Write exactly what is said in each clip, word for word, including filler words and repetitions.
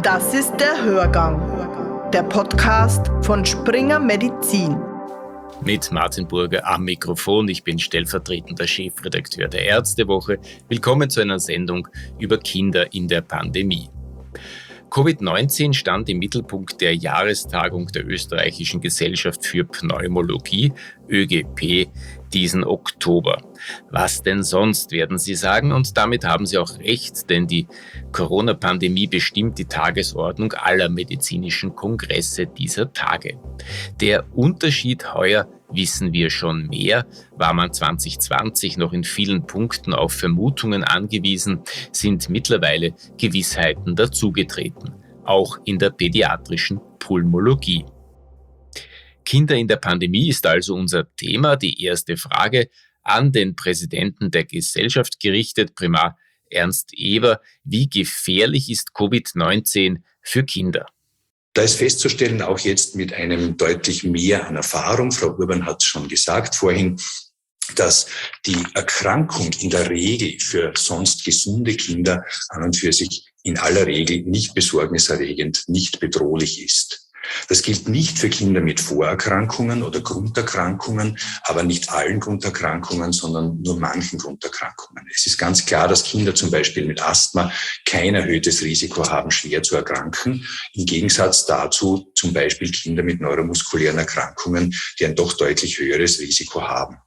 Das ist der Hörgang, der Podcast von Springer Medizin. Mit Martin Burger am Mikrofon. Ich bin stellvertretender Chefredakteur der Ärztewoche. Willkommen zu einer Sendung über Kinder in der Pandemie. Covid neunzehn stand im Mittelpunkt der Jahrestagung der Österreichischen Gesellschaft für Pneumologie, Ö G P, diesen Oktober. Was denn sonst, werden Sie sagen, und damit haben Sie auch recht, denn die Corona-Pandemie bestimmt die Tagesordnung aller medizinischen Kongresse dieser Tage. Der Unterschied heuer, wissen wir schon mehr, war man zwanzig zwanzig noch in vielen Punkten auf Vermutungen angewiesen, sind mittlerweile Gewissheiten dazugetreten, auch in der pädiatrischen Pulmologie. Kinder in der Pandemie ist also unser Thema. Die erste Frage an den Präsidenten der Gesellschaft gerichtet, Primar Ernst Eber. Wie gefährlich ist Covid neunzehn für Kinder? Da ist festzustellen, auch jetzt mit einem deutlich mehr an Erfahrung, Frau Urban hat es schon gesagt vorhin, dass die Erkrankung in der Regel für sonst gesunde Kinder an und für sich in aller Regel nicht besorgniserregend, nicht bedrohlich ist. Das gilt nicht für Kinder mit Vorerkrankungen oder Grunderkrankungen, aber nicht allen Grunderkrankungen, sondern nur manchen Grunderkrankungen. Es ist ganz klar, dass Kinder zum Beispiel mit Asthma kein erhöhtes Risiko haben, schwer zu erkranken. Im Gegensatz dazu zum Beispiel Kinder mit neuromuskulären Erkrankungen, die ein doch deutlich höheres Risiko haben.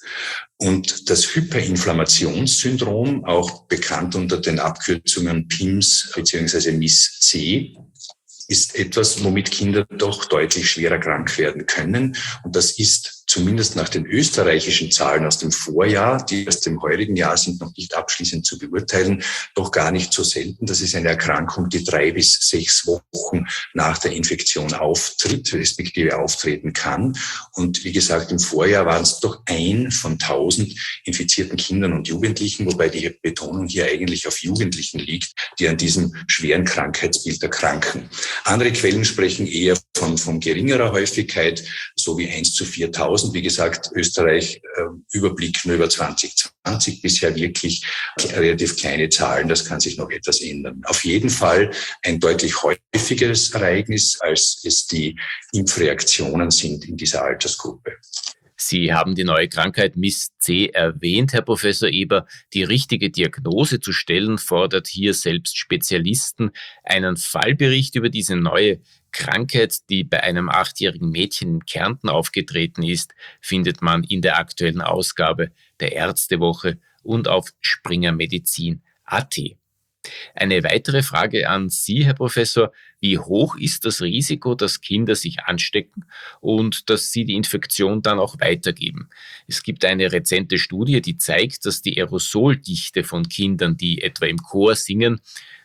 Und das Hyperinflammationssyndrom, auch bekannt unter den Abkürzungen P I M S bzw. M I S-C, ist etwas, womit Kinder doch deutlich schwerer krank werden können. Und das ist zumindest nach den österreichischen Zahlen aus dem Vorjahr, die aus dem heurigen Jahr sind noch nicht abschließend zu beurteilen, doch gar nicht so selten. Das ist eine Erkrankung, die drei bis sechs Wochen nach der Infektion auftritt, respektive auftreten kann. Und wie gesagt, im Vorjahr waren es doch ein von tausend infizierten Kindern und Jugendlichen, wobei die Betonung hier eigentlich auf Jugendlichen liegt, die an diesem schweren Krankheitsbild erkranken. Andere Quellen sprechen eher von, von geringerer Häufigkeit, so wie eins zu viertausend. Wie gesagt, Österreich, äh, Überblick nur über zwanzig zwanzig, bisher wirklich relativ kleine Zahlen, das kann sich noch etwas ändern. Auf jeden Fall ein deutlich häufigeres Ereignis, als es die Impfreaktionen sind in dieser Altersgruppe. Sie haben die neue Krankheit M I S-C erwähnt, Herr Professor Eber. Die richtige Diagnose zu stellen, fordert hier selbst Spezialisten. Einen Fallbericht über diese neue Krankheit, die bei einem achtjährigen Mädchen in Kärnten aufgetreten ist, findet man in der aktuellen Ausgabe der Ärztewoche und auf Springer Medizin Punkt a t. Eine weitere Frage an Sie, Herr Professor. Wie hoch ist das Risiko, dass Kinder sich anstecken und dass sie die Infektion dann auch weitergeben? Es gibt eine rezente Studie, die zeigt, dass die Aerosoldichte von Kindern, die etwa im Chor singen,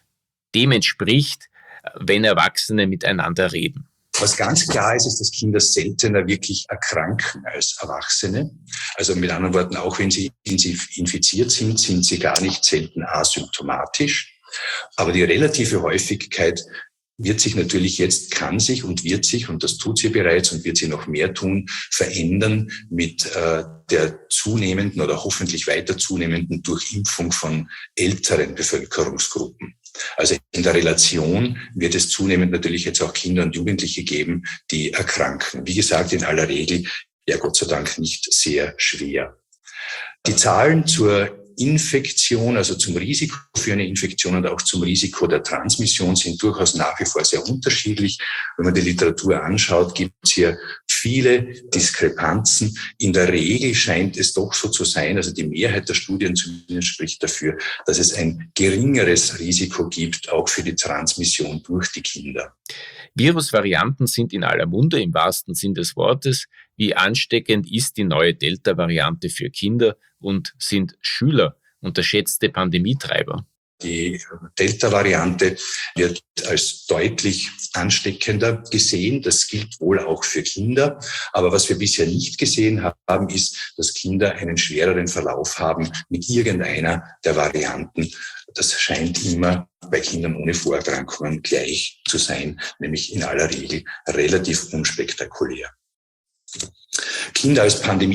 dem entspricht, wenn Erwachsene miteinander reden. Was ganz klar ist, ist, dass Kinder seltener wirklich erkranken als Erwachsene. Also mit anderen Worten, auch wenn sie infiziert sind, sind sie gar nicht selten asymptomatisch. Aber die relative Häufigkeit wird sich natürlich jetzt, kann sich und wird sich, und das tut sie bereits und wird sie noch mehr tun, verändern mit äh, der zunehmenden oder hoffentlich weiter zunehmenden Durchimpfung von älteren Bevölkerungsgruppen. Also in der Relation wird es zunehmend natürlich jetzt auch Kinder und Jugendliche geben, die erkranken. Wie gesagt, in aller Regel, ja Gott sei Dank nicht sehr schwer. Die Zahlen zur Infektion, also zum Risiko für eine Infektion und auch zum Risiko der Transmission sind durchaus nach wie vor sehr unterschiedlich. Wenn man die Literatur anschaut, gibt es hier viele Diskrepanzen. In der Regel scheint es doch so zu sein, also die Mehrheit der Studien zumindest spricht dafür, dass es ein geringeres Risiko gibt, auch für die Transmission durch die Kinder. Virusvarianten sind in aller Munde im wahrsten Sinn des Wortes. Wie ansteckend ist die neue Delta-Variante für Kinder und sind Schüler unterschätzte Pandemietreiber? Die Delta-Variante wird als deutlich ansteckender gesehen. Das gilt wohl auch für Kinder. Aber was wir bisher nicht gesehen haben, ist, dass Kinder einen schwereren Verlauf haben mit irgendeiner der Varianten. Das scheint immer bei Kindern ohne Vorerkrankungen gleich zu sein, nämlich in aller Regel relativ unspektakulär. Kinder als Pandemie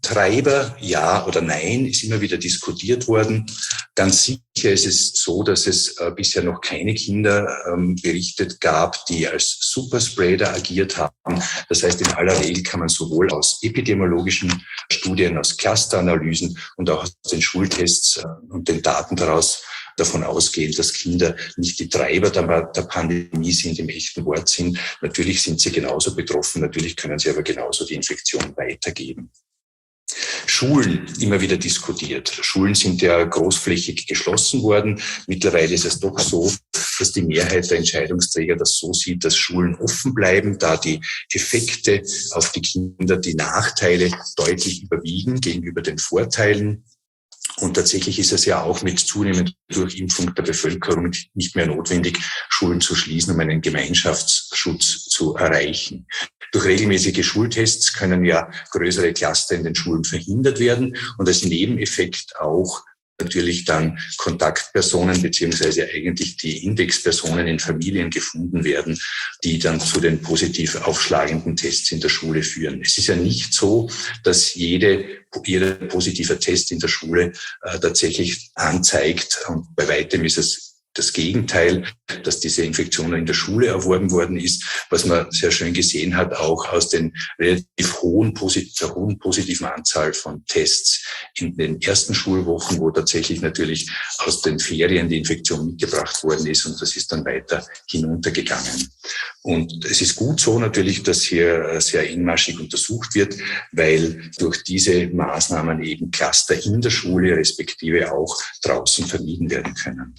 Treiber, ja oder nein, ist immer wieder diskutiert worden. Ganz sicher ist es so, dass es äh, bisher noch keine Kinder ähm, berichtet gab, die als Superspreader agiert haben. Das heißt, in aller Regel kann man sowohl aus epidemiologischen Studien, aus Clusteranalysen und auch aus den Schultests äh, und den Daten daraus davon ausgehen, dass Kinder nicht die Treiber der, der Pandemie sind, im echten Wortsinn. Natürlich sind sie genauso betroffen, natürlich können sie aber genauso die Infektion weitergeben. Schulen, immer wieder diskutiert. Schulen sind ja großflächig geschlossen worden. Mittlerweile ist es doch so, dass die Mehrheit der Entscheidungsträger das so sieht, dass Schulen offen bleiben, da die Effekte auf die Kinder, die Nachteile deutlich überwiegen gegenüber den Vorteilen. Und tatsächlich ist es ja auch mit zunehmender Durchimpfung der Bevölkerung nicht mehr notwendig, Schulen zu schließen, um einen Gemeinschaftsschutz zu erreichen. Durch regelmäßige Schultests können ja größere Cluster in den Schulen verhindert werden und als Nebeneffekt auch natürlich dann Kontaktpersonen beziehungsweise eigentlich die Indexpersonen in Familien gefunden werden, die dann zu den positiv aufschlagenden Tests in der Schule führen. Es ist ja nicht so, dass jede, jeder positive Test in der Schule äh, tatsächlich anzeigt, und bei weitem ist es das Gegenteil, dass diese Infektion in der Schule erworben worden ist, was man sehr schön gesehen hat, auch aus den relativ hohen, der hohen positiven Anzahl von Tests in den ersten Schulwochen, wo tatsächlich natürlich aus den Ferien die Infektion mitgebracht worden ist und das ist dann weiter hinuntergegangen. Und es ist gut so natürlich, dass hier sehr engmaschig untersucht wird, weil durch diese Maßnahmen eben Cluster in der Schule respektive auch draußen vermieden werden können.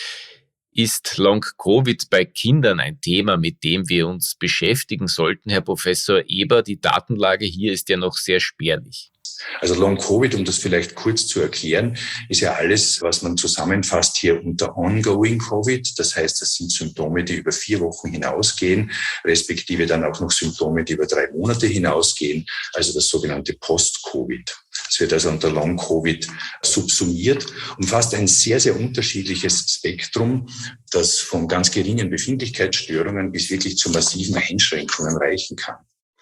Ist Long-Covid bei Kindern ein Thema, mit dem wir uns beschäftigen sollten, Herr Professor Eber? Die Datenlage hier ist ja noch sehr spärlich. Also Long-Covid, um das vielleicht kurz zu erklären, ist ja alles, was man zusammenfasst hier unter Ongoing Covid. Das heißt, das sind Symptome, die über vier Wochen hinausgehen, respektive dann auch noch Symptome, die über drei Monate hinausgehen, also das sogenannte Post-Covid. Es wird also unter Long-Covid subsumiert, umfasst ein sehr, sehr unterschiedliches Spektrum, das von ganz geringen Befindlichkeitsstörungen bis wirklich zu massiven Einschränkungen reichen kann.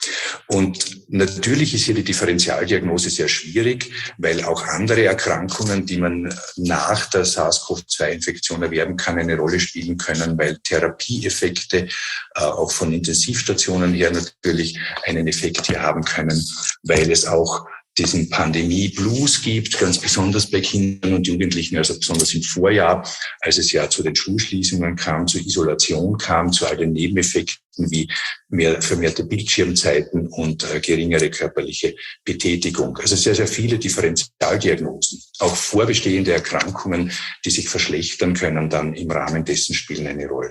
Und natürlich ist hier die Differentialdiagnose sehr schwierig, weil auch andere Erkrankungen, die man nach der SARS-C o V zwei Infektion erwerben kann, eine Rolle spielen können, weil Therapieeffekte äh, auch von Intensivstationen her natürlich einen Effekt hier haben können, weil es auch diesen Pandemie-Blues gibt, ganz besonders bei Kindern und Jugendlichen, also besonders im Vorjahr, als es ja zu den Schulschließungen kam, zur Isolation kam, zu all den Nebeneffekten wie mehr vermehrte Bildschirmzeiten und äh, geringere körperliche Betätigung. Also sehr, sehr viele Differentialdiagnosen. Auch vorbestehende Erkrankungen, die sich verschlechtern können, dann im Rahmen dessen spielen eine Rolle.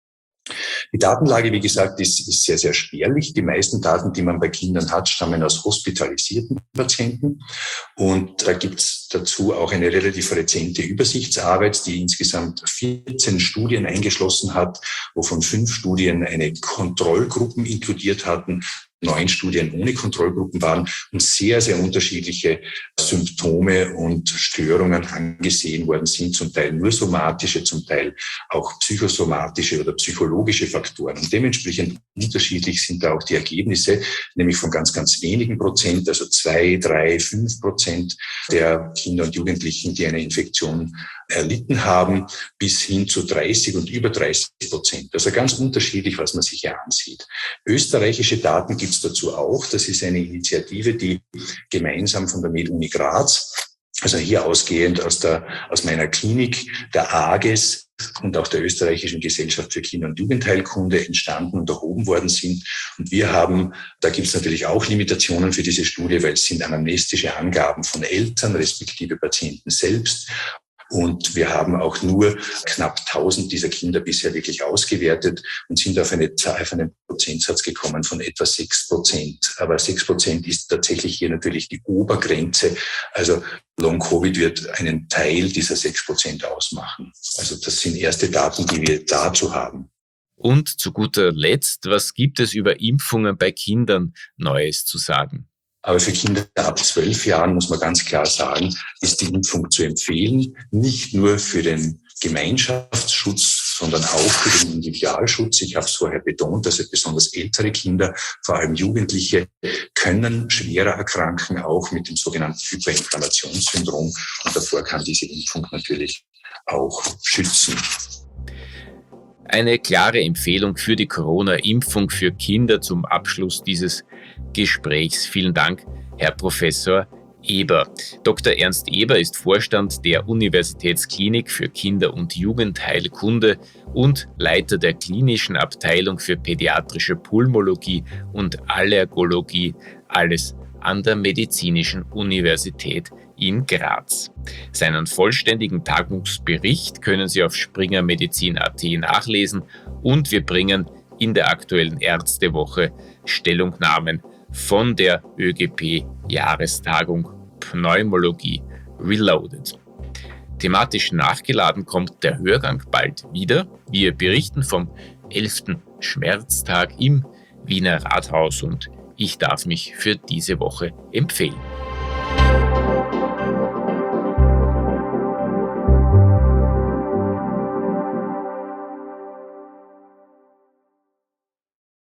Die Datenlage, wie gesagt, ist, ist sehr, sehr spärlich. Die meisten Daten, die man bei Kindern hat, stammen aus hospitalisierten Patienten. Und da gibt es dazu auch eine relativ rezente Übersichtsarbeit, die insgesamt vierzehn Studien eingeschlossen hat, wovon fünf Studien eine Kontrollgruppen inkludiert hatten, neun Studien ohne Kontrollgruppen waren und sehr, sehr unterschiedliche Symptome und Störungen angesehen worden sind, zum Teil nur somatische, zum Teil auch psychosomatische oder psychologische Faktoren. Und dementsprechend unterschiedlich sind da auch die Ergebnisse, nämlich von ganz, ganz wenigen Prozent, also zwei, drei, fünf Prozent der Kinder und Jugendlichen, die eine Infektion erlitten haben, bis hin zu dreißig und über dreißig Prozent. Also ganz unterschiedlich, was man sich hier ansieht. Österreichische Daten gibt es dazu auch. Das ist eine Initiative, die gemeinsam von der MedUni Graz, also hier ausgehend aus der, aus meiner Klinik, der A G E S und auch der Österreichischen Gesellschaft für Kinder- und Jugendheilkunde entstanden und erhoben worden sind. Und wir haben, da gibt es natürlich auch Limitationen für diese Studie, weil es sind anamnestische Angaben von Eltern respektive Patienten selbst. Und wir haben auch nur knapp tausend dieser Kinder bisher wirklich ausgewertet und sind auf, eine, auf einen Prozentsatz gekommen von etwa sechs Prozent. Aber sechs Prozent ist tatsächlich hier natürlich die Obergrenze. Also Long-Covid wird einen Teil dieser sechs Prozent ausmachen. Also das sind erste Daten, die wir dazu haben. Und zu guter Letzt, was gibt es über Impfungen bei Kindern Neues zu sagen? Aber für Kinder ab zwölf Jahren, muss man ganz klar sagen, ist die Impfung zu empfehlen. Nicht nur für den Gemeinschaftsschutz sondern auch für den Individualschutz. Ich habe es vorher betont, also besonders ältere Kinder, vor allem Jugendliche, können schwerer erkranken, auch mit dem sogenannten Hyperinflammationssyndrom. Und davor kann diese Impfung natürlich auch schützen. Eine klare Empfehlung für die Corona-Impfung für Kinder zum Abschluss dieses Gesprächs. Vielen Dank, Herr Professor Eber. Doktor Ernst Eber ist Vorstand der Universitätsklinik für Kinder- und Jugendheilkunde und Leiter der klinischen Abteilung für pädiatrische Pulmologie und Allergologie, alles an der Medizinischen Universität in Graz. Seinen vollständigen Tagungsbericht können Sie auf springermedizin punkt a t nachlesen und wir bringen in der aktuellen Ärztewoche Stellungnahmen von der Ö G P-Jahrestagung Pneumologie Reloaded. Thematisch nachgeladen kommt der Hörgang bald wieder. Wir berichten vom elften Schmerztag im Wiener Rathaus und ich darf mich für diese Woche empfehlen.